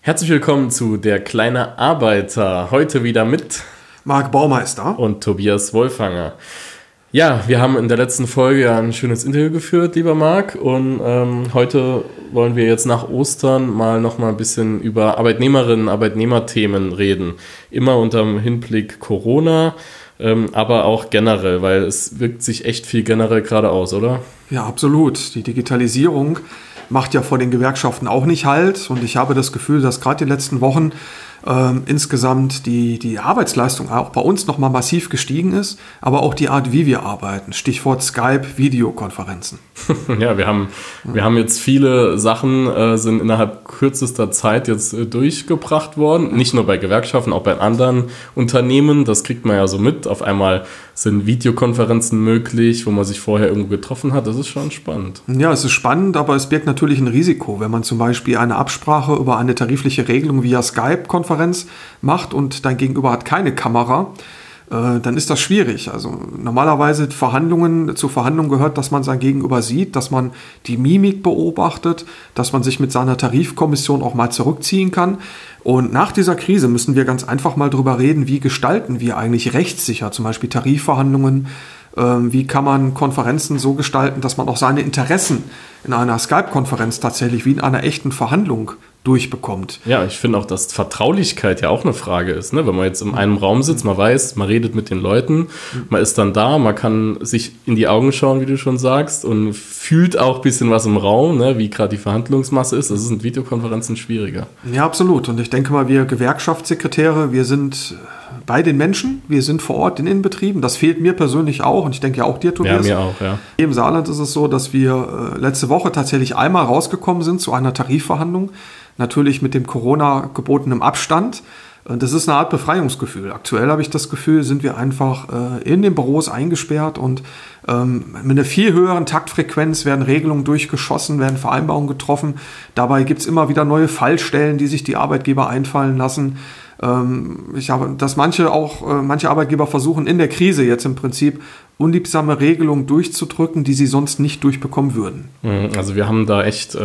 Herzlich willkommen zu Der kleine Arbeiter. Heute wieder mit Marc Baumeister und Tobias Wolfanger. Ja, wir haben in der letzten Folge ein schönes Interview geführt, lieber Marc. Und heute wollen wir jetzt nach Ostern noch mal ein bisschen über Arbeitnehmerinnen, Arbeitnehmerthemen reden. Immer unter dem Hinblick Corona, aber auch generell, weil es wirkt sich echt viel generell gerade aus, oder? Ja, absolut. Die Digitalisierung macht ja vor den Gewerkschaften auch nicht Halt. Und ich habe das Gefühl, dass gerade die letzten Wochen insgesamt die Arbeitsleistung auch bei uns nochmal massiv gestiegen ist, aber auch die Art, wie wir arbeiten. Stichwort Skype, Videokonferenzen. Ja, wir haben jetzt viele Sachen, sind innerhalb kürzester Zeit jetzt durchgebracht worden. Nicht nur bei Gewerkschaften, auch bei anderen Unternehmen. Das kriegt man ja so mit. Auf einmal sind Videokonferenzen möglich, wo man sich vorher irgendwo getroffen hat. Das ist schon spannend. Ja, es ist spannend, aber es birgt natürlich ein Risiko. Wenn man zum Beispiel eine Absprache über eine tarifliche Regelung via Skype-Konferenz macht und dein Gegenüber hat keine Kamera, dann ist das schwierig. Also normalerweise zu Verhandlungen gehört, dass man sein Gegenüber sieht, dass man die Mimik beobachtet, dass man sich mit seiner Tarifkommission auch mal zurückziehen kann. Und nach dieser Krise müssen wir ganz einfach mal drüber reden, wie gestalten wir eigentlich rechtssicher zum Beispiel Tarifverhandlungen, wie kann man Konferenzen so gestalten, dass man auch seine Interessen in einer Skype-Konferenz tatsächlich wie in einer echten Verhandlung durchbekommt. Ja, ich finde auch, dass Vertraulichkeit ja auch eine Frage ist, ne? Wenn man jetzt in einem Raum sitzt, man weiß, man redet mit den Leuten, man ist dann da, man kann sich in die Augen schauen, wie du schon sagst, und fühlt auch ein bisschen was im Raum, ne? Wie gerade die Verhandlungsmasse ist. Das ist in Videokonferenzen schwieriger. Ja, absolut. Und ich denke mal, wir Gewerkschaftssekretäre, wir sind bei den Menschen, wir sind vor Ort in den Betrieben. Das fehlt mir persönlich auch und ich denke ja auch dir, Tobias. Ja, mir auch, ja. Im Saarland ist es so, dass wir letzte Woche tatsächlich einmal rausgekommen sind zu einer Tarifverhandlung. Natürlich mit dem Corona gebotenen Abstand. Das ist eine Art Befreiungsgefühl. Aktuell habe ich das Gefühl, sind wir einfach in den Büros eingesperrt und mit einer viel höheren Taktfrequenz werden Regelungen durchgeschossen, werden Vereinbarungen getroffen. Dabei gibt es immer wieder neue Fallstellen, die sich die Arbeitgeber einfallen lassen. Dass manche Arbeitgeber versuchen, in der Krise jetzt im Prinzip unliebsame Regelungen durchzudrücken, die sie sonst nicht durchbekommen würden. Also wir haben da echt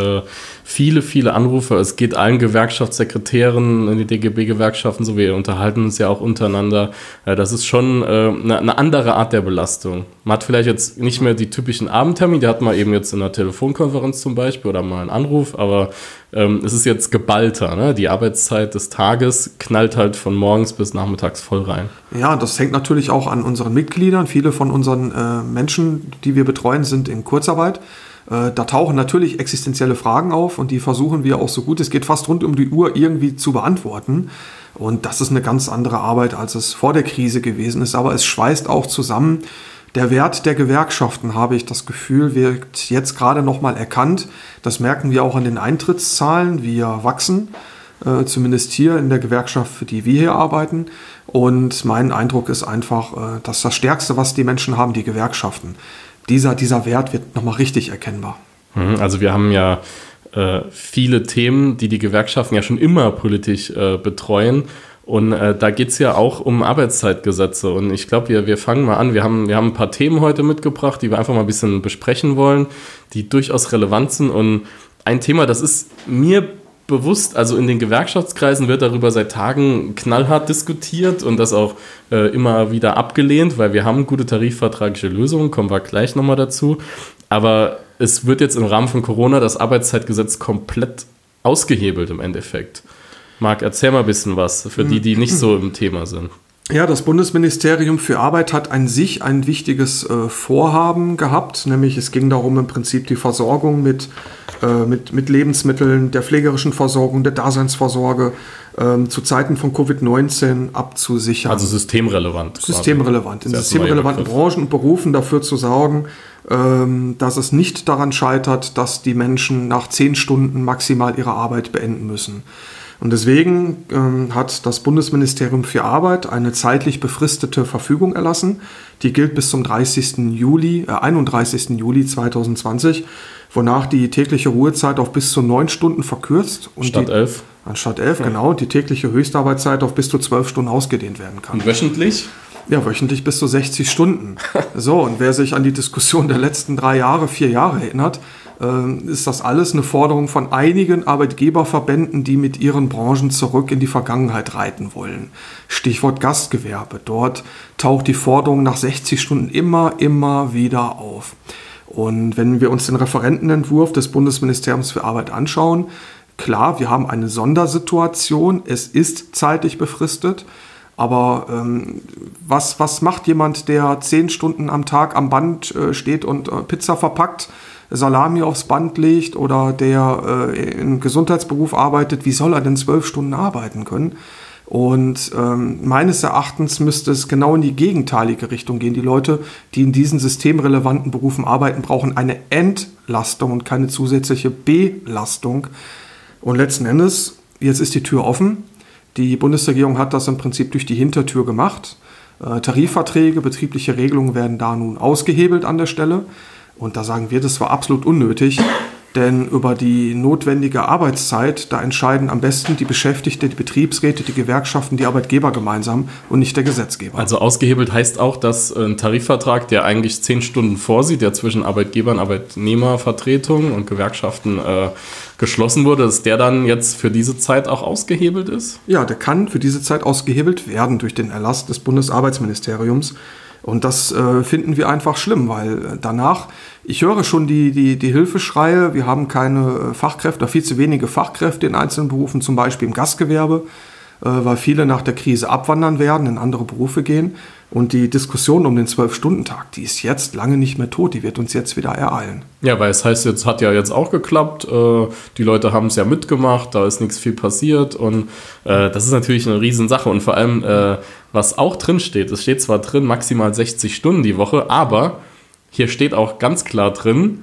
viele Anrufe. Es geht allen Gewerkschaftssekretären in die DGB-Gewerkschaften so. Wir unterhalten uns ja auch untereinander. Das ist schon eine andere Art der Belastung. Man hat vielleicht jetzt nicht mehr die typischen Abendtermine, die hat man eben jetzt in einer Telefonkonferenz zum Beispiel oder mal einen Anruf, aber es ist jetzt geballter, ne? Die Arbeitszeit des Tages knallt halt von morgens bis nachmittags voll rein. Ja, das hängt natürlich auch an unseren Mitgliedern. Viele von unseren Menschen, die wir betreuen, sind in Kurzarbeit. Da tauchen natürlich existenzielle Fragen auf und die versuchen wir auch so gut es geht fast rund um die Uhr irgendwie zu beantworten. Und das ist eine ganz andere Arbeit, als es vor der Krise gewesen ist. Aber es schweißt auch zusammen. Der Wert der Gewerkschaften, habe ich das Gefühl, wird jetzt gerade nochmal erkannt. Das merken wir auch an den Eintrittszahlen. Wir wachsen, zumindest hier in der Gewerkschaft, für die wir hier arbeiten. Und mein Eindruck ist einfach, dass das Stärkste, was die Menschen haben, die Gewerkschaften. Dieser Wert wird nochmal richtig erkennbar. Also wir haben ja viele Themen, die Gewerkschaften ja schon immer politisch betreuen. Und da geht es ja auch um Arbeitszeitgesetze. Und ich glaube, wir fangen mal an. Wir haben ein paar Themen heute mitgebracht, die wir einfach mal ein bisschen besprechen wollen, die durchaus relevant sind. Und ein Thema, das ist mir bewusst, also in den Gewerkschaftskreisen wird darüber seit Tagen knallhart diskutiert und das auch immer wieder abgelehnt, weil wir haben gute tarifvertragliche Lösungen, kommen wir gleich nochmal dazu. Aber es wird jetzt im Rahmen von Corona das Arbeitszeitgesetz komplett ausgehebelt im Endeffekt. Marc, erzähl mal ein bisschen was für die nicht so im Thema sind. Ja, das Bundesministerium für Arbeit hat an sich ein wichtiges Vorhaben gehabt, nämlich es ging darum, im Prinzip die Versorgung mit Lebensmitteln, der pflegerischen Versorgung, der Daseinsvorsorge zu Zeiten von Covid-19 abzusichern. Also systemrelevant. Systemrelevant. In systemrelevanten Branchen und Berufen dafür zu sorgen, dass es nicht daran scheitert, dass die Menschen nach 10 Stunden maximal ihre Arbeit beenden müssen. Und deswegen hat das Bundesministerium für Arbeit eine zeitlich befristete Verfügung erlassen. Die gilt bis zum 31. Juli 2020, wonach die tägliche Ruhezeit auf bis zu 9 Stunden verkürzt. Und Statt 11? Anstatt 11, ja. Genau. Die tägliche Höchstarbeitszeit auf bis zu 12 Stunden ausgedehnt werden kann. Und wöchentlich? Ja, wöchentlich bis zu 60 Stunden. So, und wer sich an die Diskussion der letzten 4 Jahre erinnert, ist das alles eine Forderung von einigen Arbeitgeberverbänden, die mit ihren Branchen zurück in die Vergangenheit reiten wollen. Stichwort Gastgewerbe. Dort taucht die Forderung nach 60 Stunden immer wieder auf. Und wenn wir uns den Referentenentwurf des Bundesministeriums für Arbeit anschauen, klar, wir haben eine Sondersituation, es ist zeitlich befristet, aber was macht jemand, der 10 Stunden am Tag am Band steht und Pizza verpackt, Salami aufs Band legt oder der im Gesundheitsberuf arbeitet, wie soll er denn 12 Stunden arbeiten können? Und meines Erachtens müsste es genau in die gegenteilige Richtung gehen. Die Leute, die in diesen systemrelevanten Berufen arbeiten, brauchen eine Entlastung und keine zusätzliche Belastung. Und letzten Endes, jetzt ist die Tür offen. Die Bundesregierung hat das im Prinzip durch die Hintertür gemacht. Tarifverträge, betriebliche Regelungen werden da nun ausgehebelt an der Stelle. Und da sagen wir, das war absolut unnötig, denn über die notwendige Arbeitszeit, da entscheiden am besten die Beschäftigten, die Betriebsräte, die Gewerkschaften, die Arbeitgeber gemeinsam und nicht der Gesetzgeber. Also ausgehebelt heißt auch, dass ein Tarifvertrag, der eigentlich 10 Stunden vorsieht, der zwischen Arbeitgebern, Arbeitnehmervertretungen und Gewerkschaften geschlossen wurde, dass der dann jetzt für diese Zeit auch ausgehebelt ist? Ja, der kann für diese Zeit ausgehebelt werden durch den Erlass des Bundesarbeitsministeriums. Und das finden wir einfach schlimm, weil danach, ich höre schon die Hilfeschreie, wir haben keine Fachkräfte, viel zu wenige Fachkräfte in einzelnen Berufen, zum Beispiel im Gastgewerbe, weil viele nach der Krise abwandern werden, in andere Berufe gehen. Und die Diskussion um den 12-Stunden-Tag, die ist jetzt lange nicht mehr tot, die wird uns jetzt wieder ereilen. Ja, weil es heißt, jetzt hat ja jetzt auch geklappt, die Leute haben es ja mitgemacht, da ist nichts viel passiert und das ist natürlich eine Riesensache und vor allem, was auch drin steht, es steht zwar drin, maximal 60 Stunden die Woche, aber hier steht auch ganz klar drin,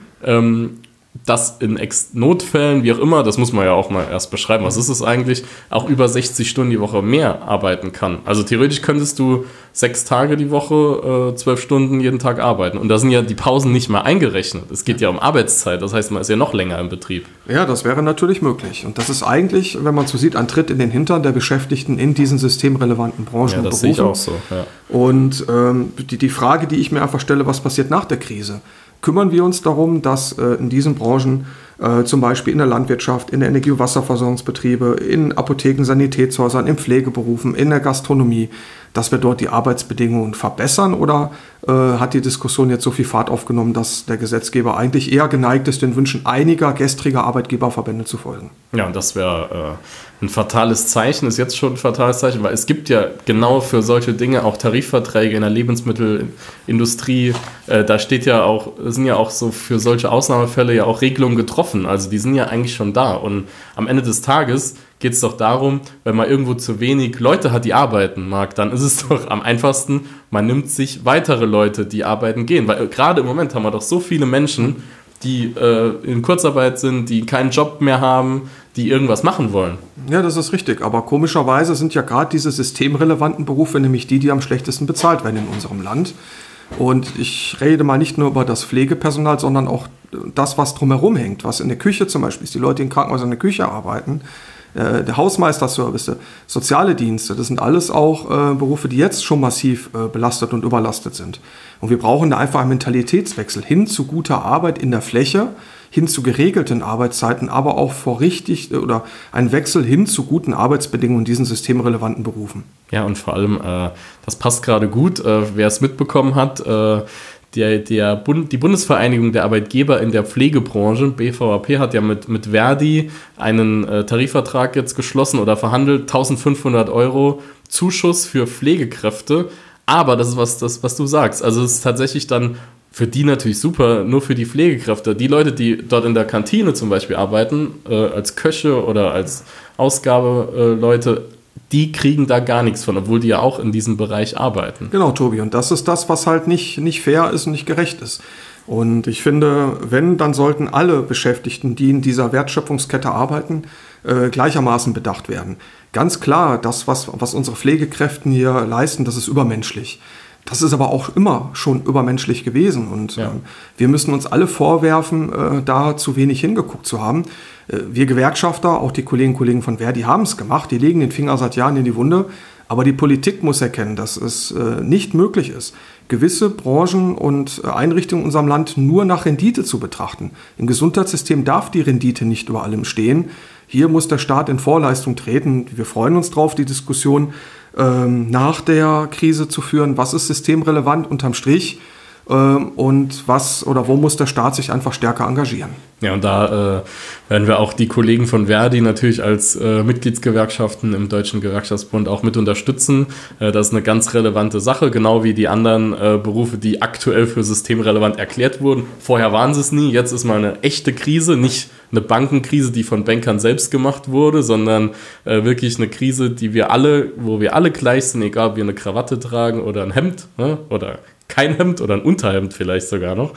dass in Notfällen, wie auch immer, das muss man ja auch mal erst beschreiben, was ist es eigentlich, auch über 60 Stunden die Woche mehr arbeiten kann. Also theoretisch könntest du 6 Tage die Woche, 12 Stunden jeden Tag arbeiten. Und da sind ja die Pausen nicht mal eingerechnet. Es geht ja um Arbeitszeit, das heißt, man ist ja noch länger im Betrieb. Ja, das wäre natürlich möglich. Und das ist eigentlich, wenn man so sieht, ein Tritt in den Hintern der Beschäftigten in diesen systemrelevanten Branchen ja, und das Berufen. sehe ich auch so. Ja. Und die Frage, die ich mir einfach stelle, was passiert nach der Krise? Kümmern wir uns darum, dass in diesen Branchen zum Beispiel in der Landwirtschaft, in der Energie- und Wasserversorgungsbetriebe, in Apotheken, Sanitätshäusern, in Pflegeberufen, in der Gastronomie, dass wir dort die Arbeitsbedingungen verbessern? Oder hat die Diskussion jetzt so viel Fahrt aufgenommen, dass der Gesetzgeber eigentlich eher geneigt ist, den Wünschen einiger gestriger Arbeitgeberverbände zu folgen? Ja, und das wäre ein fatales Zeichen, ist jetzt schon ein fatales Zeichen, weil es gibt ja genau für solche Dinge auch Tarifverträge in der Lebensmittelindustrie. Da steht ja auch, sind ja auch so für solche Ausnahmefälle ja auch Regelungen getroffen. Also die sind ja eigentlich schon da. Und am Ende des Tages geht es doch darum, wenn man irgendwo zu wenig Leute hat, die arbeiten mag, dann ist es doch am einfachsten, man nimmt sich weitere Leute, die arbeiten gehen. Weil gerade im Moment haben wir doch so viele Menschen, die in Kurzarbeit sind, die keinen Job mehr haben, die irgendwas machen wollen. Ja, das ist richtig. Aber komischerweise sind ja gerade diese systemrelevanten Berufe nämlich die am schlechtesten bezahlt werden in unserem Land. Und ich rede mal nicht nur über das Pflegepersonal, sondern auch das, was drumherum hängt. Was in der Küche zum Beispiel ist, die Leute, die in Krankenhäusern in der Küche arbeiten, der Hausmeisterservice, soziale Dienste, das sind alles auch Berufe, die jetzt schon massiv belastet und überlastet sind. Und wir brauchen da einfach einen Mentalitätswechsel hin zu guter Arbeit in der Fläche, hin zu geregelten Arbeitszeiten, aber auch oder einen Wechsel hin zu guten Arbeitsbedingungen in diesen systemrelevanten Berufen. Ja, und vor allem, das passt gerade gut, wer es mitbekommen hat, die Bundesvereinigung der Arbeitgeber in der Pflegebranche, BVAP, hat ja mit Verdi einen Tarifvertrag jetzt geschlossen oder verhandelt, 1.500 € Zuschuss für Pflegekräfte. Aber das ist was du sagst. Also es ist tatsächlich dann für die natürlich super, nur für die Pflegekräfte. Die Leute, die dort in der Kantine zum Beispiel arbeiten, als Köche oder als Ausgabeleute, die kriegen da gar nichts von, obwohl die ja auch in diesem Bereich arbeiten. Genau, Tobi. Und das ist das, was halt nicht fair ist und nicht gerecht ist. Und ich finde, dann sollten alle Beschäftigten, die in dieser Wertschöpfungskette arbeiten, gleichermaßen bedacht werden. Ganz klar, das, was unsere Pflegekräfte hier leisten, das ist übermenschlich. Das ist aber auch immer schon übermenschlich gewesen. Und wir müssen uns alle vorwerfen, da zu wenig hingeguckt zu haben. Wir Gewerkschafter, auch die Kolleginnen und Kollegen von Verdi, haben es gemacht. Die legen den Finger seit Jahren in die Wunde. Aber die Politik muss erkennen, dass es nicht möglich ist, gewisse Branchen und Einrichtungen in unserem Land nur nach Rendite zu betrachten. Im Gesundheitssystem darf die Rendite nicht über allem stehen. Hier muss der Staat in Vorleistung treten. Wir freuen uns drauf, die Diskussion nach der Krise zu führen. Was ist systemrelevant unterm Strich? Und wo muss der Staat sich einfach stärker engagieren? Ja, und da werden wir auch die Kollegen von Verdi natürlich als Mitgliedsgewerkschaften im Deutschen Gewerkschaftsbund auch mit unterstützen. Das ist eine ganz relevante Sache, genau wie die anderen Berufe, die aktuell für systemrelevant erklärt wurden. Vorher waren sie es nie, jetzt ist mal eine echte Krise, nicht eine Bankenkrise, die von Bankern selbst gemacht wurde, sondern wirklich eine Krise, wo wir alle gleich sind, egal ob wir eine Krawatte tragen oder ein Hemd, ne? Oder kein Hemd oder ein Unterhemd vielleicht sogar noch.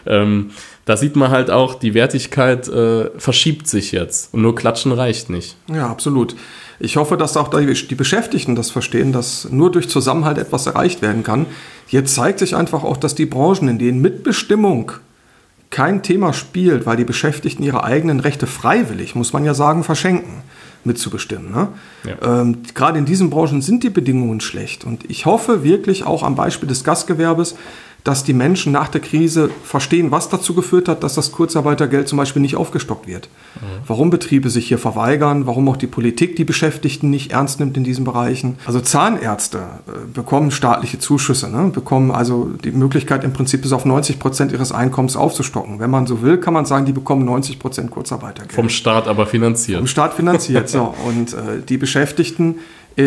Da sieht man halt auch, die Wertigkeit verschiebt sich jetzt und nur klatschen reicht nicht. Ja, absolut. Ich hoffe, dass auch die Beschäftigten das verstehen, dass nur durch Zusammenhalt etwas erreicht werden kann. Jetzt zeigt sich einfach auch, dass die Branchen, in denen Mitbestimmung kein Thema spielt, weil die Beschäftigten ihre eigenen Rechte freiwillig, muss man ja sagen, verschenken, mitzubestimmen. Ne? Ja. Gerade in diesen Branchen sind die Bedingungen schlecht. Und ich hoffe wirklich auch am Beispiel des Gastgewerbes, dass die Menschen nach der Krise verstehen, was dazu geführt hat, dass das Kurzarbeitergeld zum Beispiel nicht aufgestockt wird. Warum Betriebe sich hier verweigern, warum auch die Politik die Beschäftigten nicht ernst nimmt in diesen Bereichen. Also Zahnärzte bekommen staatliche Zuschüsse, ne? Bekommen also die Möglichkeit im Prinzip bis auf 90% ihres Einkommens aufzustocken. Wenn man so will, kann man sagen, die bekommen 90% Kurzarbeitergeld. Vom Staat aber finanziert. Vom Staat finanziert, so. Und die Beschäftigten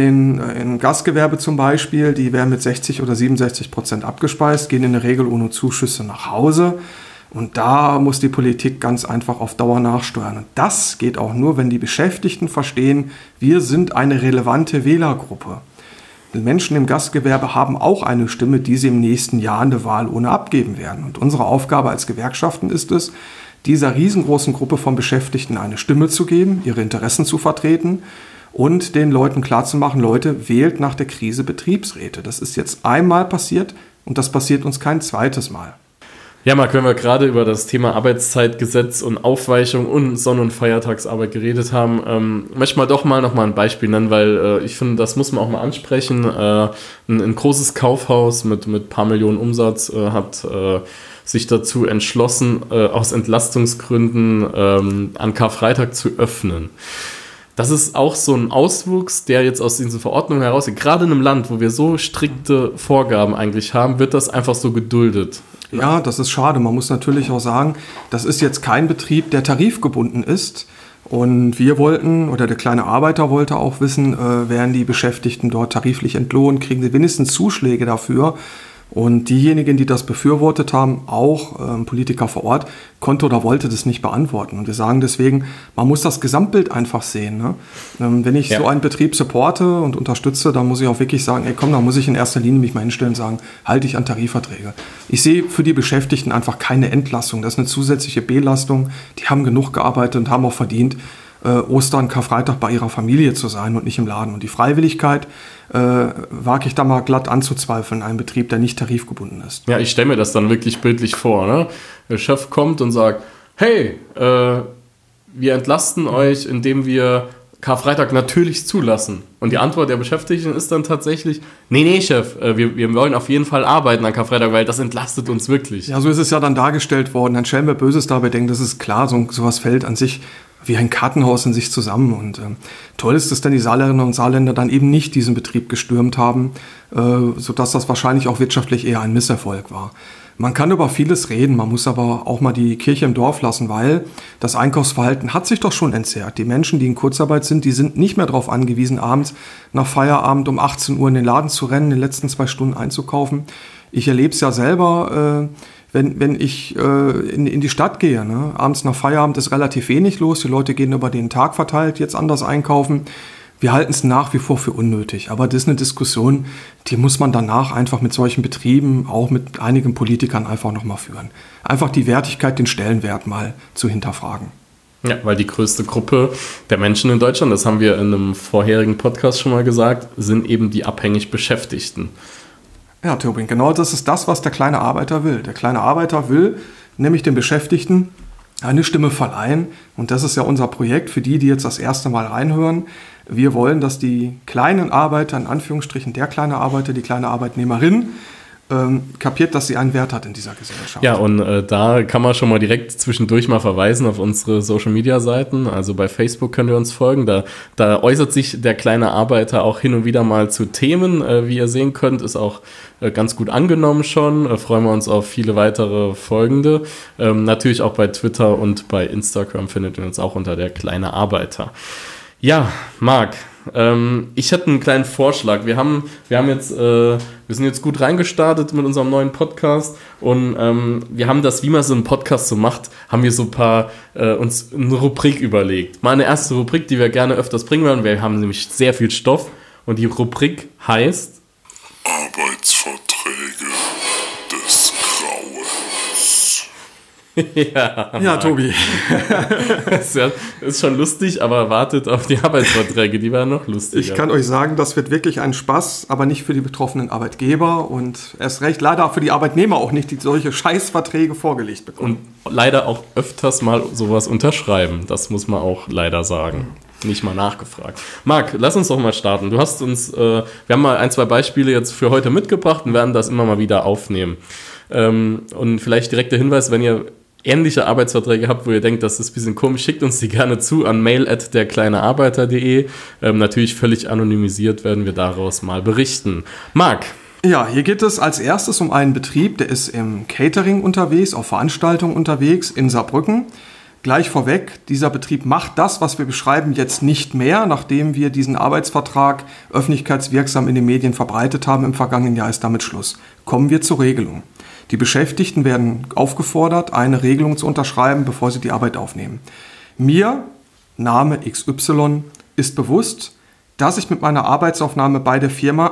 in Gastgewerbe zum Beispiel, die werden mit 60 oder 67% abgespeist, gehen in der Regel ohne Zuschüsse nach Hause. Und da muss die Politik ganz einfach auf Dauer nachsteuern. Und das geht auch nur, wenn die Beschäftigten verstehen, wir sind eine relevante Wählergruppe. Die Menschen im Gastgewerbe haben auch eine Stimme, die sie im nächsten Jahr in der Wahl ohne abgeben werden. Und unsere Aufgabe als Gewerkschaften ist es, dieser riesengroßen Gruppe von Beschäftigten eine Stimme zu geben, ihre Interessen zu vertreten und den Leuten klarzumachen, Leute, wählt nach der Krise Betriebsräte. Das ist jetzt einmal passiert und das passiert uns kein zweites Mal. Ja, Marc, wenn wir gerade über das Thema Arbeitszeitgesetz und Aufweichung und Sonn- und Feiertagsarbeit geredet haben, möchte ich doch mal noch mal ein Beispiel nennen, weil ich finde, das muss man auch mal ansprechen. Ein großes Kaufhaus mit ein paar Millionen Umsatz hat sich dazu entschlossen, aus Entlastungsgründen an Karfreitag zu öffnen. Das ist auch so ein Auswuchs, der jetzt aus diesen Verordnungen herausgeht. Gerade in einem Land, wo wir so strikte Vorgaben eigentlich haben, wird das einfach so geduldet. Ja, das ist schade. Man muss natürlich auch sagen, das ist jetzt kein Betrieb, der tarifgebunden ist. Und wir wollten, oder der kleine Arbeiter wollte auch wissen, werden die Beschäftigten dort tariflich entlohnt, kriegen sie wenigstens Zuschläge dafür. Und diejenigen, die das befürwortet haben, auch Politiker vor Ort, konnte oder wollte das nicht beantworten. Und wir sagen deswegen, man muss das Gesamtbild einfach sehen. Ne? Wenn ich so einen Betrieb supporte und unterstütze, dann muss ich auch wirklich sagen, da muss ich in erster Linie mich mal hinstellen und sagen, halte ich an Tarifverträge. Ich sehe für die Beschäftigten einfach keine Entlastung. Das ist eine zusätzliche Belastung. Die haben genug gearbeitet und haben auch verdient, Ostern, Karfreitag bei ihrer Familie zu sein und nicht im Laden. Und die Freiwilligkeit wage ich da mal glatt anzuzweifeln, einen Betrieb, der nicht tarifgebunden ist. Ja, ich stelle mir das dann wirklich bildlich vor. Ne? Der Chef kommt und sagt, hey, wir entlasten euch, indem wir Karfreitag natürlich zulassen. Und die Antwort der Beschäftigten ist dann tatsächlich, nee, Chef, wir wollen auf jeden Fall arbeiten an Karfreitag, weil das entlastet uns wirklich. Ja, so ist es ja dann dargestellt worden. Dann stellen wir Böses dabei denken, das ist klar, sowas fällt an sich wie ein Kartenhaus in sich zusammen. Und toll ist, dass dann die Saarländerinnen und Saarländer dann eben nicht diesen Betrieb gestürmt haben, sodass das wahrscheinlich auch wirtschaftlich eher ein Misserfolg war. Man kann über vieles reden, man muss aber auch mal die Kirche im Dorf lassen, weil das Einkaufsverhalten hat sich doch schon entzerrt. Die Menschen, die in Kurzarbeit sind, die sind nicht mehr darauf angewiesen, abends nach Feierabend um 18 Uhr in den Laden zu rennen, in den letzten 2 Stunden einzukaufen. Ich erlebe es ja selber, wenn ich in die Stadt gehe. Ne? Abends nach Feierabend ist relativ wenig los, die Leute gehen über den Tag verteilt jetzt anders einkaufen. Wir halten es nach wie vor für unnötig, aber das ist eine Diskussion, die muss man danach einfach mit solchen Betrieben, auch mit einigen Politikern einfach nochmal führen. Einfach die Wertigkeit, den Stellenwert mal zu hinterfragen. Ja, weil die größte Gruppe der Menschen in Deutschland, das haben wir in einem vorherigen Podcast schon mal gesagt, sind eben die abhängig Beschäftigten. Ja, Tobin, genau das ist das, was der kleine Arbeiter will. Der kleine Arbeiter will nämlich den Beschäftigten eine Stimme verleihen. Und das ist ja unser Projekt für die jetzt das erste Mal reinhören. Wir wollen, dass die kleinen Arbeiter, in Anführungsstrichen der kleine Arbeiter, die kleine Arbeitnehmerin, kapiert, dass sie einen Wert hat in dieser Gesellschaft. Ja, und da kann man schon mal direkt zwischendurch mal verweisen auf unsere Social-Media-Seiten. Also bei Facebook könnt ihr uns folgen. Da äußert sich der kleine Arbeiter auch hin und wieder mal zu Themen. Wie ihr sehen könnt, ist auch ganz gut angenommen schon. Freuen wir uns auf viele weitere Folgende. Natürlich auch bei Twitter und bei Instagram findet ihr uns auch unter der kleine Arbeiter. Ja, Marc, ich hätte einen kleinen Vorschlag. Wir sind jetzt gut reingestartet mit unserem neuen Podcast und wir haben das, wie man so einen Podcast so macht, haben wir so ein paar uns eine Rubrik überlegt. Mal eine erste Rubrik, die wir gerne öfters bringen werden. Wir haben nämlich sehr viel Stoff und die Rubrik heißt Arbeitsverträge des Grauens. Ja, Tobi. ist schon lustig, aber wartet auf die Arbeitsverträge, die werden noch lustiger. Ich kann euch sagen, das wird wirklich ein Spaß, aber nicht für die betroffenen Arbeitgeber und erst recht leider für die Arbeitnehmer auch nicht, die solche Scheißverträge vorgelegt bekommen. Und leider auch öfters mal sowas unterschreiben, das muss man auch leider sagen. Nicht mal nachgefragt. Marc, lass uns doch mal starten. Du hast uns, wir haben mal 1, 2 Beispiele jetzt für heute mitgebracht und werden das immer mal wieder aufnehmen. Und vielleicht direkt der Hinweis, wenn ihr ähnliche Arbeitsverträge habt, wo ihr denkt, das ist ein bisschen komisch, schickt uns die gerne zu an mail@derkleinearbeiter.de. Natürlich völlig anonymisiert werden wir daraus mal berichten. Marc. Ja, hier geht es als erstes um einen Betrieb, der ist im Catering unterwegs, auf Veranstaltungen unterwegs in Saarbrücken. Gleich vorweg, dieser Betrieb macht das, was wir beschreiben, jetzt nicht mehr, nachdem wir diesen Arbeitsvertrag öffentlichkeitswirksam in den Medien verbreitet haben. Im vergangenen Jahr ist damit Schluss. Kommen wir zur Regelung. Die Beschäftigten werden aufgefordert, eine Regelung zu unterschreiben, bevor sie die Arbeit aufnehmen. Mir, Name XY, ist bewusst, dass ich mit meiner Arbeitsaufnahme bei der Firma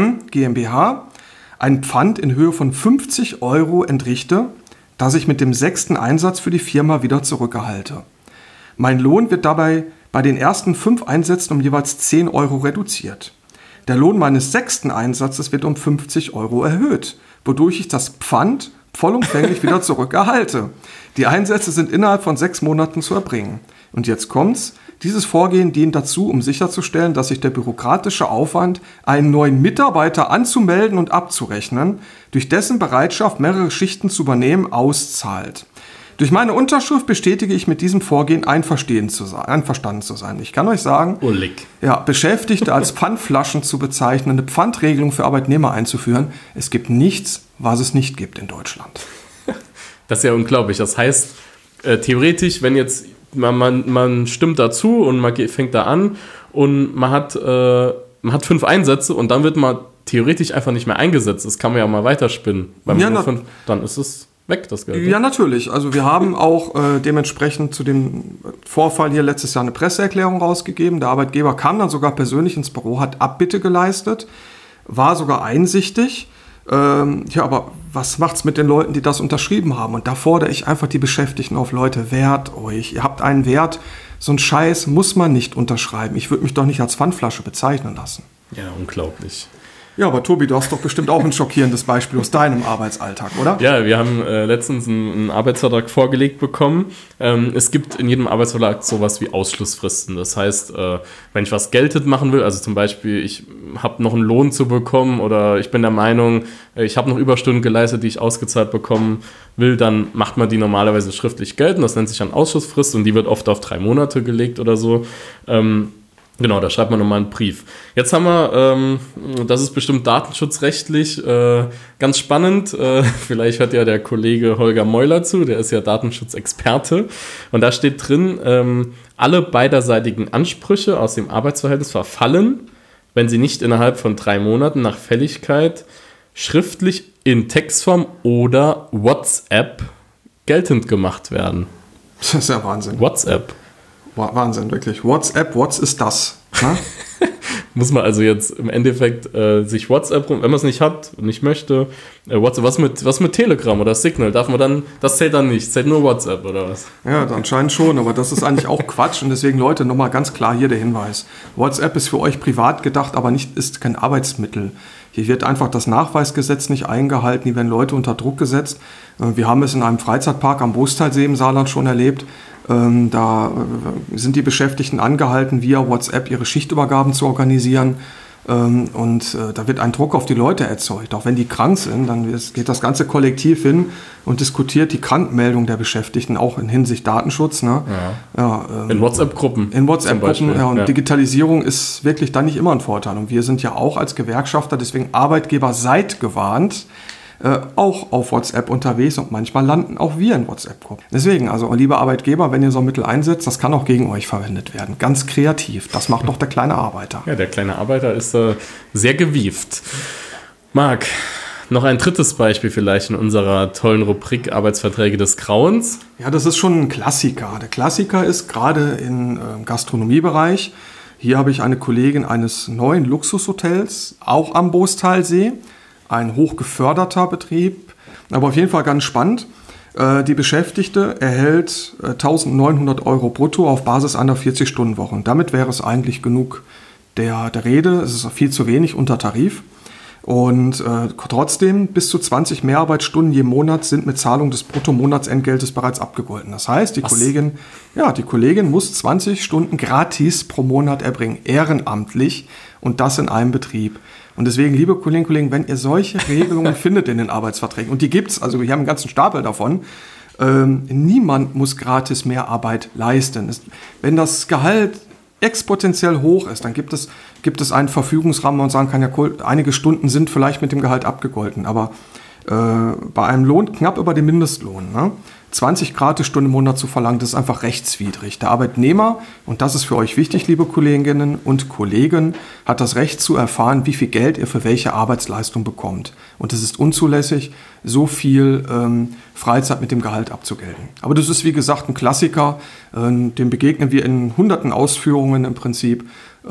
GmbH ein Pfand in Höhe von 50 € entrichte, das ich mit dem 6. Einsatz für die Firma wieder zurückerhalte. Mein Lohn wird dabei bei den ersten 5 Einsätzen um jeweils 10 € reduziert. Der Lohn meines 6. Einsatzes wird um 50 € erhöht, wodurch ich das Pfand vollumfänglich wieder zurückerhalte. Die Einsätze sind innerhalb von 6 Monaten zu erbringen. Und jetzt kommt's. Dieses Vorgehen dient dazu, um sicherzustellen, dass sich der bürokratische Aufwand, einen neuen Mitarbeiter anzumelden und abzurechnen, durch dessen Bereitschaft, mehrere Schichten zu übernehmen, auszahlt. Durch meine Unterschrift bestätige ich mit diesem Vorgehen einverstanden zu sein. Ich kann euch sagen, Beschäftigte als Pfandflaschen zu bezeichnen, eine Pfandregelung für Arbeitnehmer einzuführen, es gibt nichts, was es nicht gibt in Deutschland. Das ist ja unglaublich. Das heißt, theoretisch, wenn jetzt man stimmt dazu und man fängt da an und man hat 5 Einsätze und dann wird man theoretisch einfach nicht mehr eingesetzt. Das kann man ja mal weiterspinnen. Dann ist es weg, das Geld. Ja, natürlich. Also wir haben auch dementsprechend zu dem Vorfall hier letztes Jahr eine Presseerklärung rausgegeben. Der Arbeitgeber kam dann sogar persönlich ins Büro, hat Abbitte geleistet, war sogar einsichtig. Aber was macht's mit den Leuten, die das unterschrieben haben? Und da fordere ich einfach die Beschäftigten auf: Leute, wehrt euch. Ihr habt einen Wert. So einen Scheiß muss man nicht unterschreiben. Ich würde mich doch nicht als Pfandflasche bezeichnen lassen. Ja, unglaublich. Ja, aber Tobi, du hast doch bestimmt auch ein schockierendes Beispiel aus deinem Arbeitsalltag, oder? Ja, wir haben letztens einen Arbeitsvertrag vorgelegt bekommen. Es gibt in jedem Arbeitsvertrag sowas wie Ausschlussfristen. Das heißt, wenn ich was geltend machen will, also zum Beispiel, ich habe noch einen Lohn zu bekommen oder ich bin der Meinung, ich habe noch Überstunden geleistet, die ich ausgezahlt bekommen will, dann macht man die normalerweise schriftlich geltend. Das nennt sich dann Ausschussfrist und die wird oft auf 3 Monate gelegt oder so. Genau, da schreibt man nochmal einen Brief. Jetzt haben wir, das ist bestimmt datenschutzrechtlich ganz spannend. Vielleicht hört ja der Kollege Holger Meuler zu, der ist ja Datenschutzexperte. Und da steht drin, alle beiderseitigen Ansprüche aus dem Arbeitsverhältnis verfallen, wenn sie nicht innerhalb von 3 Monaten nach Fälligkeit schriftlich in Textform oder WhatsApp geltend gemacht werden. Das ist ja Wahnsinn. WhatsApp. Wahnsinn, wirklich. WhatsApp, was ist das? Muss man also jetzt im Endeffekt sich WhatsApp, wenn man es nicht hat und nicht möchte, WhatsApp, was mit Telegram oder Signal, darf man dann, das zählt dann nicht, zählt nur WhatsApp oder was? Ja, anscheinend schon, aber das ist eigentlich auch Quatsch und deswegen, Leute, nochmal ganz klar hier der Hinweis. WhatsApp ist für euch privat gedacht, aber ist kein Arbeitsmittel. Hier wird einfach das Nachweisgesetz nicht eingehalten, hier werden Leute unter Druck gesetzt. Wir haben es in einem Freizeitpark am Boostalsee im Saarland schon erlebt. Da sind die Beschäftigten angehalten, via WhatsApp ihre Schichtübergaben zu organisieren. Und da wird ein Druck auf die Leute erzeugt. Auch wenn die krank sind, dann geht das ganze Kollektiv hin und diskutiert die Krankmeldung der Beschäftigten, auch in Hinsicht Datenschutz. Ne? In WhatsApp-Gruppen. In WhatsApp-Gruppen, ja. Und Digitalisierung ist wirklich dann nicht immer ein Vorteil. Und wir sind ja auch als Gewerkschafter, deswegen Arbeitgeber seid gewarnt, auch auf WhatsApp unterwegs und manchmal landen auch wir in WhatsApp-Gruppen. Deswegen, also liebe Arbeitgeber, wenn ihr so ein Mittel einsetzt, das kann auch gegen euch verwendet werden. Ganz kreativ. Das macht doch der kleine Arbeiter. Ja, der kleine Arbeiter ist sehr gewieft. Marc, noch ein drittes Beispiel vielleicht in unserer tollen Rubrik Arbeitsverträge des Grauens. Ja, das ist schon ein Klassiker. Der Klassiker ist gerade im Gastronomiebereich. Hier habe ich eine Kollegin eines neuen Luxushotels, auch am Boostalsee. Ein hochgeförderter Betrieb, aber auf jeden Fall ganz spannend. Die Beschäftigte erhält 1.900 € brutto auf Basis einer 40-Stunden-Woche. Und damit wäre es eigentlich genug der Rede. Es ist viel zu wenig unter Tarif. Und trotzdem bis zu 20 Mehrarbeitsstunden je Monat sind mit Zahlung des Bruttomonatsentgeltes bereits abgegolten. Das heißt, die Kollegin muss 20 Stunden gratis pro Monat erbringen, ehrenamtlich und das in einem Betrieb. Und deswegen, liebe Kolleginnen und Kollegen, wenn ihr solche Regelungen findet in den Arbeitsverträgen, und die gibt's, also wir haben einen ganzen Stapel davon, niemand muss gratis mehr Arbeit leisten. Wenn das Gehalt exponentiell hoch ist, dann gibt es einen Verfügungsrahmen, wo man sagen kann, ja, einige Stunden sind vielleicht mit dem Gehalt abgegolten, aber bei einem Lohn knapp über dem Mindestlohn, ne? 20 Gratisstunden im Monat zu verlangen, das ist einfach rechtswidrig. Der Arbeitnehmer, und das ist für euch wichtig, liebe Kolleginnen und Kollegen, hat das Recht zu erfahren, wie viel Geld er für welche Arbeitsleistung bekommt. Und es ist unzulässig, so viel Freizeit mit dem Gehalt abzugelten. Aber das ist, wie gesagt, ein Klassiker, dem begegnen wir in hunderten Ausführungen im Prinzip.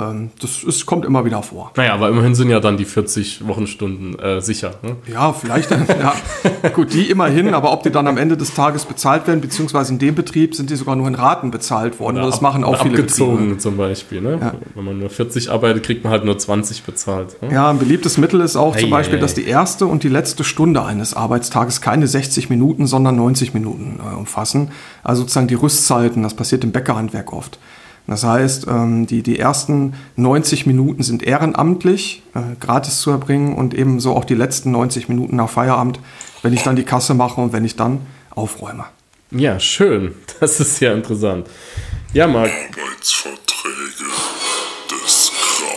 Kommt immer wieder vor. Naja, aber immerhin sind ja dann die 40 Wochenstunden sicher. Ne? Ja, vielleicht dann, ja. Gut, die immerhin, aber ob die dann am Ende des Tages bezahlt werden, beziehungsweise in dem Betrieb sind die sogar nur in Raten bezahlt worden. Oder das machen auch viele abgezogen Betriebe. Zum Beispiel. Ne? Ja. Wenn man nur 40 arbeitet, kriegt man halt nur 20 bezahlt. Ne? Ja, ein beliebtes Mittel ist auch zum Beispiel, dass die erste und die letzte Stunde eines Arbeitstages keine 60 Minuten, sondern 90 Minuten umfassen. Also sozusagen die Rüstzeiten, das passiert im Bäckerhandwerk oft. Das heißt, die ersten 90 Minuten sind ehrenamtlich, gratis zu erbringen und ebenso auch die letzten 90 Minuten nach Feierabend, wenn ich dann die Kasse mache und wenn ich dann aufräume. Ja, schön. Das ist ja interessant. Ja, Marc. Arbeitsverträge des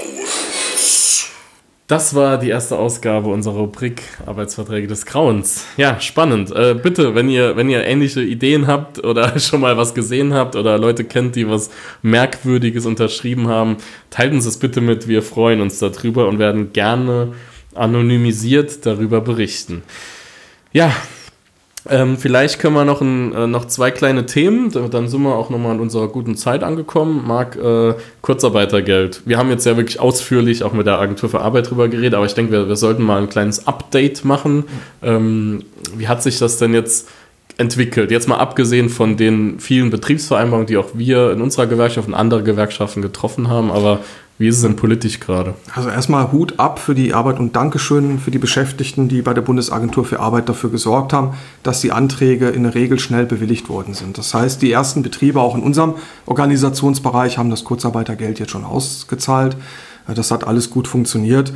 Grauens. Das war die erste Ausgabe unserer Rubrik Arbeitsverträge des Grauens. Ja, spannend. Bitte, wenn ihr ähnliche Ideen habt oder schon mal was gesehen habt oder Leute kennt, die was Merkwürdiges unterschrieben haben, teilt uns das bitte mit. Wir freuen uns darüber und werden gerne anonymisiert darüber berichten. Ja, vielleicht können wir noch zwei kleine Themen, dann sind wir auch nochmal in unserer guten Zeit angekommen. Marc, Kurzarbeitergeld. Wir haben jetzt ja wirklich ausführlich auch mit der Agentur für Arbeit drüber geredet, aber ich denke, wir sollten mal ein kleines Update machen. Wie hat sich das denn jetzt entwickelt? Jetzt mal abgesehen von den vielen Betriebsvereinbarungen, die auch wir in unserer Gewerkschaft und andere Gewerkschaften getroffen haben, aber wie ist es denn politisch gerade? Also erstmal Hut ab für die Arbeit und Dankeschön für die Beschäftigten, die bei der Bundesagentur für Arbeit dafür gesorgt haben, dass die Anträge in der Regel schnell bewilligt worden sind. Das heißt, die ersten Betriebe auch in unserem Organisationsbereich haben das Kurzarbeitergeld jetzt schon ausgezahlt. Das hat alles gut funktioniert.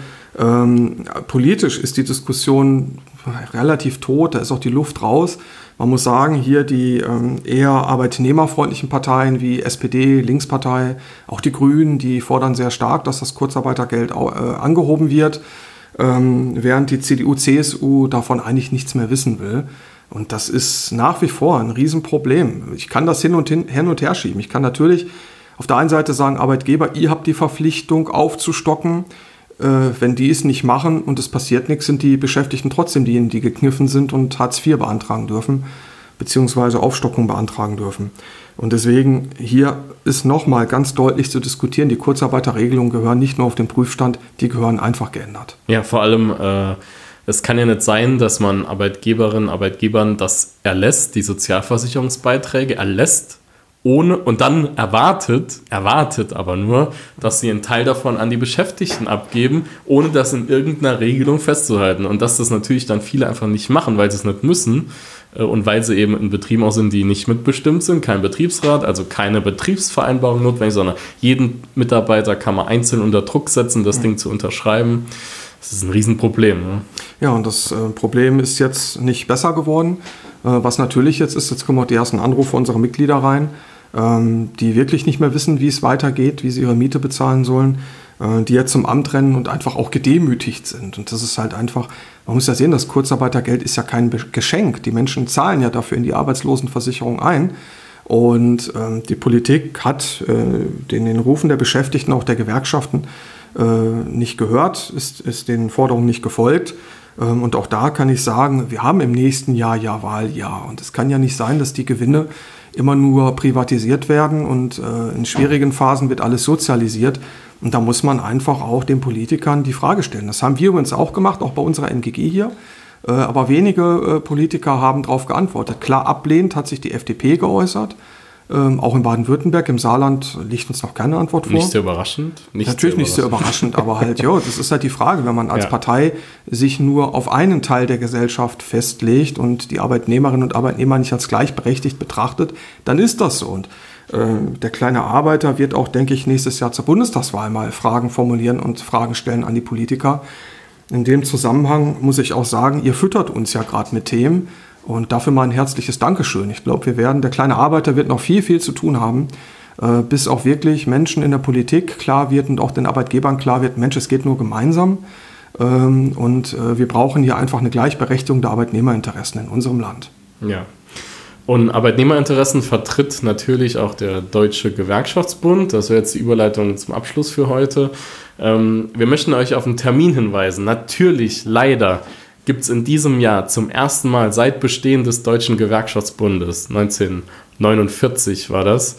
Politisch ist die Diskussion relativ tot, da ist auch die Luft raus. Man muss sagen, hier die eher arbeitnehmerfreundlichen Parteien wie SPD, Linkspartei, auch die Grünen, die fordern sehr stark, dass das Kurzarbeitergeld angehoben wird, während die CDU, CSU davon eigentlich nichts mehr wissen will. Und das ist nach wie vor ein Riesenproblem. Ich kann das hin und her schieben. Ich kann natürlich auf der einen Seite sagen, Arbeitgeber, ihr habt die Verpflichtung aufzustocken. Wenn die es nicht machen und es passiert nichts, sind die Beschäftigten trotzdem diejenigen, die gekniffen sind und Hartz IV beantragen dürfen. bzw. Aufstockung beantragen dürfen. Und deswegen hier ist nochmal ganz deutlich zu diskutieren, die Kurzarbeiterregelungen gehören nicht nur auf den Prüfstand, die gehören einfach geändert. Ja, vor allem, es kann ja nicht sein, dass man Arbeitgeberinnen, Arbeitgebern das erlässt, die Sozialversicherungsbeiträge erlässt, ohne und dann erwartet aber nur, dass sie einen Teil davon an die Beschäftigten abgeben, ohne das in irgendeiner Regelung festzuhalten. Und dass das natürlich dann viele einfach nicht machen, weil sie es nicht müssen und weil sie eben in Betrieben auch sind, die nicht mitbestimmt sind, kein Betriebsrat, also keine Betriebsvereinbarung notwendig, sondern jeden Mitarbeiter kann man einzeln unter Druck setzen, das Ding zu unterschreiben. Das ist ein Riesenproblem. Ne? Ja, und das Problem ist jetzt nicht besser geworden. Was natürlich jetzt kommen auch die ersten Anrufe unserer Mitglieder rein, die wirklich nicht mehr wissen, wie es weitergeht, wie sie ihre Miete bezahlen sollen, die jetzt zum Amt rennen und einfach auch gedemütigt sind. Und das ist halt einfach, man muss ja sehen, das Kurzarbeitergeld ist ja kein Geschenk. Die Menschen zahlen ja dafür in die Arbeitslosenversicherung ein. Und die Politik hat den Rufen der Beschäftigten, auch der Gewerkschaften, nicht gehört, ist den Forderungen nicht gefolgt. Und auch da kann ich sagen, wir haben im nächsten Jahr Wahljahr. Und es kann ja nicht sein, dass die Gewinne immer nur privatisiert werden und in schwierigen Phasen wird alles sozialisiert. Und da muss man einfach auch den Politikern die Frage stellen. Das haben wir übrigens auch gemacht, auch bei unserer NGG hier. Aber wenige Politiker haben darauf geantwortet. Klar ablehnend hat sich die FDP geäußert. Auch in Baden-Württemberg, im Saarland liegt uns noch keine Antwort vor. Nicht sehr überraschend. Natürlich nicht sehr überraschend, aber halt, ja, das ist halt die Frage, wenn man als Partei sich nur auf einen Teil der Gesellschaft festlegt und die Arbeitnehmerinnen und Arbeitnehmer nicht als gleichberechtigt betrachtet, dann ist das so. Und der kleine Arbeiter wird auch, denke ich, nächstes Jahr zur Bundestagswahl mal Fragen formulieren und Fragen stellen an die Politiker. In dem Zusammenhang muss ich auch sagen, ihr füttert uns ja gerade mit Themen. Und dafür mal ein herzliches Dankeschön. Ich glaube, der kleine Arbeiter wird noch viel, viel zu tun haben, bis auch wirklich Menschen in der Politik klar wird und auch den Arbeitgebern klar wird, Mensch, es geht nur gemeinsam. Und wir brauchen hier einfach eine Gleichberechtigung der Arbeitnehmerinteressen in unserem Land. Ja. Und Arbeitnehmerinteressen vertritt natürlich auch der Deutsche Gewerkschaftsbund. Das wäre jetzt die Überleitung zum Abschluss für heute. Wir möchten euch auf einen Termin hinweisen. Natürlich, leider, gibt es in diesem Jahr zum ersten Mal seit Bestehen des Deutschen Gewerkschaftsbundes, 1949 war das,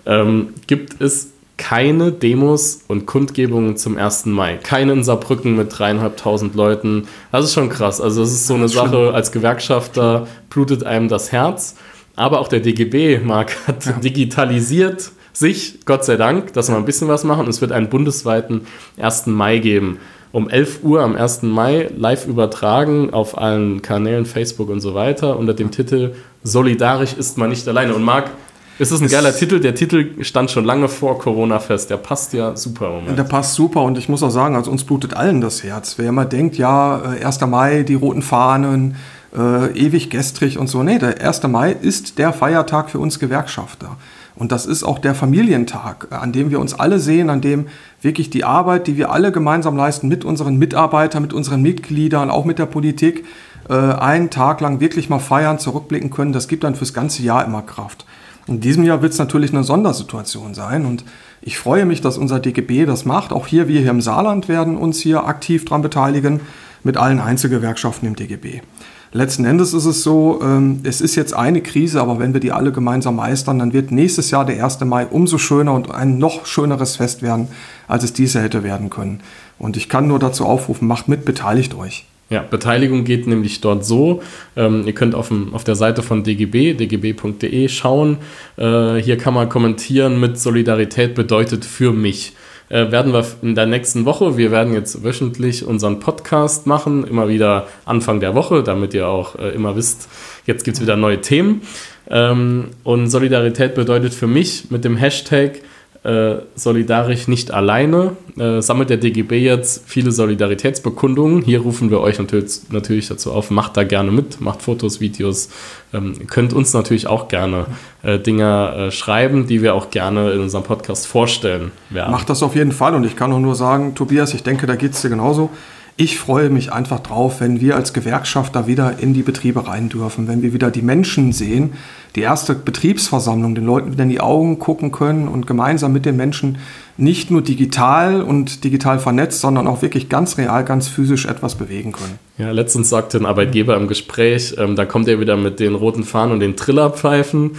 gibt es keine Demos und Kundgebungen zum 1. Mai. Keine in Saarbrücken mit 3.500 Leuten. Das ist schon krass. Also das ist so eine Sache, als Gewerkschafter blutet einem das Herz. Aber auch der DGB, Marc, hat digitalisiert sich, Gott sei Dank, dass wir ein bisschen was machen. Und es wird einen bundesweiten 1. Mai geben. Um 11 Uhr am 1. Mai live übertragen auf allen Kanälen, Facebook und so weiter, unter dem Titel Solidarisch ist man nicht alleine. Und Marc, ist das ein geiler Titel? Der Titel stand schon lange vor Corona fest. Der passt ja super im Moment. Der passt super und ich muss auch sagen, also uns blutet allen das Herz. Wer immer denkt, ja, 1. Mai, die roten Fahnen, ewig gestrig und so. Nee, der 1. Mai ist der Feiertag für uns Gewerkschafter. Und das ist auch der Familientag, an dem wir uns alle sehen, an dem wirklich die Arbeit, die wir alle gemeinsam leisten, mit unseren Mitarbeitern, mit unseren Mitgliedern, auch mit der Politik, einen Tag lang wirklich mal feiern, zurückblicken können. Das gibt dann fürs ganze Jahr immer Kraft. In diesem Jahr wird es natürlich eine Sondersituation sein. Und ich freue mich, dass unser DGB das macht. Auch wir hier im Saarland werden uns hier aktiv dran beteiligen, mit allen Einzelgewerkschaften im DGB. Letzten Endes ist es so, es ist jetzt eine Krise, aber wenn wir die alle gemeinsam meistern, dann wird nächstes Jahr der 1. Mai umso schöner und ein noch schöneres Fest werden, als es dieses Jahr hätte werden können. Und ich kann nur dazu aufrufen, macht mit, beteiligt euch. Ja, Beteiligung geht nämlich dort so, ihr könnt auf der Seite von dgb.de schauen, hier kann man kommentieren mit Solidarität bedeutet für mich. Werden wir in der nächsten Woche, wir werden jetzt wöchentlich unseren Podcast machen, immer wieder Anfang der Woche, damit ihr auch immer wisst, jetzt gibt es wieder neue Themen. Und Solidarität bedeutet für mich mit dem Hashtag solidarisch nicht alleine, sammelt der DGB jetzt viele Solidaritätsbekundungen. Hier rufen wir euch natürlich dazu auf, macht da gerne mit, macht Fotos, Videos, könnt uns natürlich auch gerne Dinge schreiben, die wir auch gerne in unserem Podcast vorstellen werden. Macht das auf jeden Fall und ich kann auch nur sagen, Tobias, ich denke, da geht es dir genauso. Ich freue mich einfach drauf, wenn wir als Gewerkschafter wieder in die Betriebe rein dürfen, wenn wir wieder die Menschen sehen, die erste Betriebsversammlung, den Leuten wieder in die Augen gucken können und gemeinsam mit den Menschen nicht nur digital und digital vernetzt, sondern auch wirklich ganz real, ganz physisch etwas bewegen können. Ja, letztens sagte ein Arbeitgeber im Gespräch, da kommt er wieder mit den roten Fahnen und den Trillerpfeifen.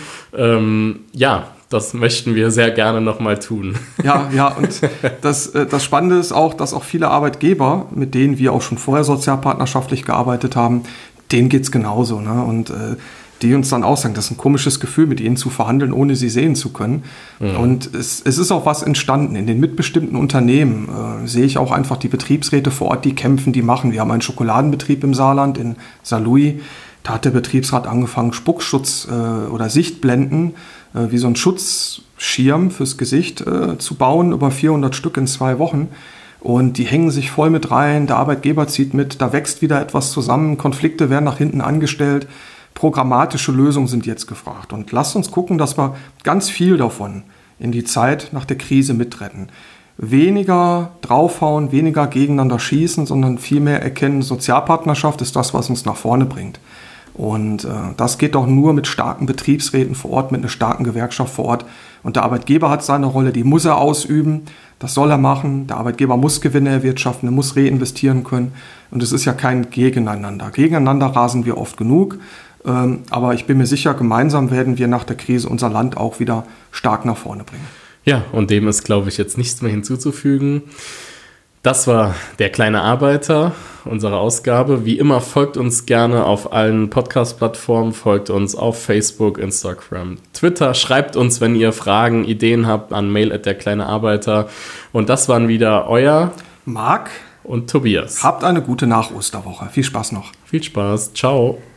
Das möchten wir sehr gerne nochmal tun. Ja, und das Spannende ist auch, dass auch viele Arbeitgeber, mit denen wir auch schon vorher sozialpartnerschaftlich gearbeitet haben, denen geht's genauso. Ne? Und die uns dann auch sagen, das ist ein komisches Gefühl, mit ihnen zu verhandeln, ohne sie sehen zu können. Mhm. Und es ist auch was entstanden. In den mitbestimmten Unternehmen sehe ich auch einfach die Betriebsräte vor Ort, die kämpfen, die machen. Wir haben einen Schokoladenbetrieb im Saarland, in Saarlouis. Da hat der Betriebsrat angefangen, Spuckschutz oder Sichtblenden wie so ein Schutzschirm fürs Gesicht zu bauen, über 400 Stück in 2 Wochen. Und die hängen sich voll mit rein, der Arbeitgeber zieht mit, da wächst wieder etwas zusammen, Konflikte werden nach hinten angestellt, programmatische Lösungen sind jetzt gefragt. Und lasst uns gucken, dass wir ganz viel davon in die Zeit nach der Krise mitretten. Weniger draufhauen, weniger gegeneinander schießen, sondern viel mehr erkennen, Sozialpartnerschaft ist das, was uns nach vorne bringt. Und das geht doch nur mit starken Betriebsräten vor Ort, mit einer starken Gewerkschaft vor Ort. Und der Arbeitgeber hat seine Rolle, die muss er ausüben, das soll er machen. Der Arbeitgeber muss Gewinne erwirtschaften, er muss reinvestieren können. Und es ist ja kein Gegeneinander. Gegeneinander rasen wir oft genug. Aber ich bin mir sicher, gemeinsam werden wir nach der Krise unser Land auch wieder stark nach vorne bringen. Ja, und dem ist, glaube ich, jetzt nichts mehr hinzuzufügen. Das war der kleine Arbeiter, unsere Ausgabe. Wie immer, folgt uns gerne auf allen Podcast-Plattformen, folgt uns auf Facebook, Instagram, Twitter. Schreibt uns, wenn ihr Fragen, Ideen habt, an mail@derkleinearbeiter. Und das waren wieder euer Marc und Tobias. Habt eine gute Nach-Osterwoche. Viel Spaß noch. Viel Spaß. Ciao.